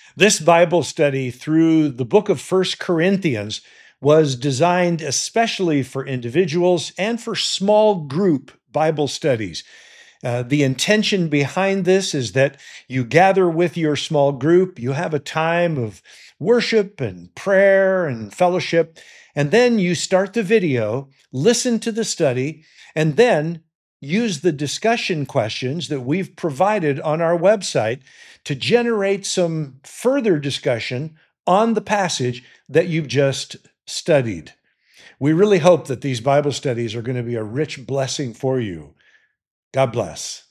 This Bible study through the book of First Corinthians was designed especially for individuals and for small group Bible studies. The intention behind this is that you gather with your small group, you have a time of worship and prayer and fellowship, and then you start the video, listen to the study, and then use the discussion questions that we've provided on our website to generate some further discussion on the passage that you've just studied. We really hope that these Bible studies are going to be a rich blessing for you. God bless.